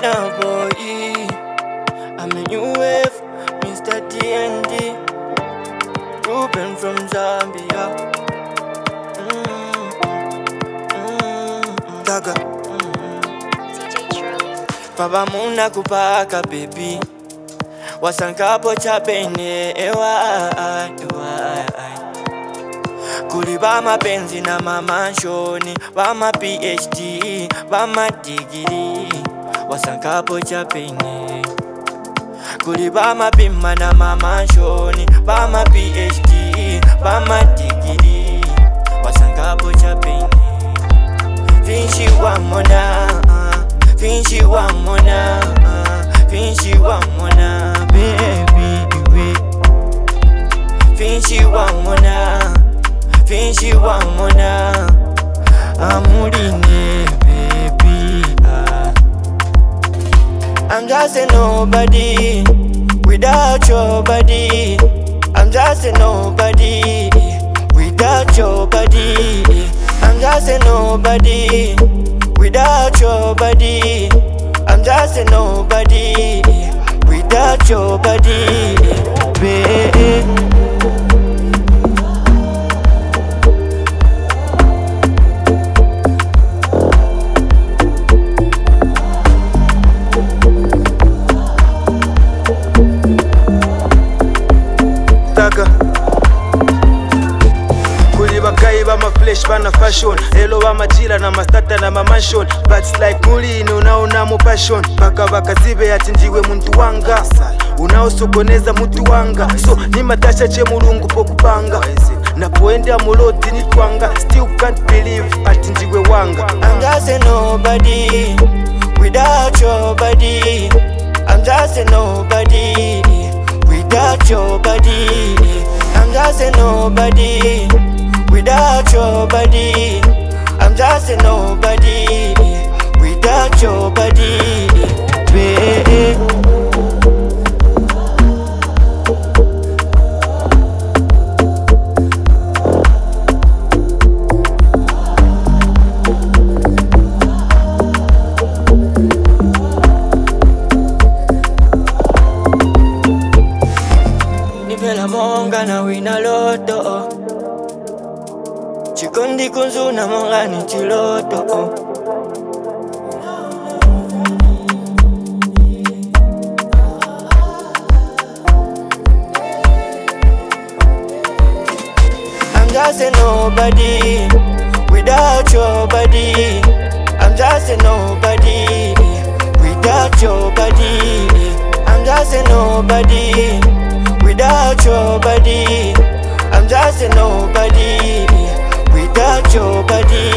Burna Boy. I'm a new wave, Mr. D&D. Ruben from Zambia. Gaga. Baba muna kupaka baby. Wasankapo chapene ewa. Kuli bama penzi na mama shoni, bama PhD, bama degree. Wasankapo chapene. Kuli bama pima na mama shoni, bama PhD, bama degree. Wasankapo chapene. Finchi wa mona, finchi wa mona, finchi wa mona, baby we. Finchi wa mona, finchi wa mona, amuline baby. I'm just a nobody without your body. I'm just a nobody without your body. I'm just a nobody without your body. I'm just a nobody without your body, babe. Bama flesh bana fashion, hello bama jila na mastata na mamanshon. But it's like muli unaona mu passion. Baka bakazibe ati ndiwe muntu wanga, unaosokoneza mutu wanga. So ni matasha che mulungu pokupanga, napoenda muloti ni twanga. Still can't believe ati ndiwe wanga. I'm just a nobody without your body. I'm just a nobody without your body. I'm just a nobody without your body. I'm just a nobody without your body, babe. Nivela monga na wina loto. Chikondi kunzu na monga ni chiloto. I'm just a nobody without your body. I'm just a nobody without your body. I'm just a nobody without your body. I'm just a nobody without your body.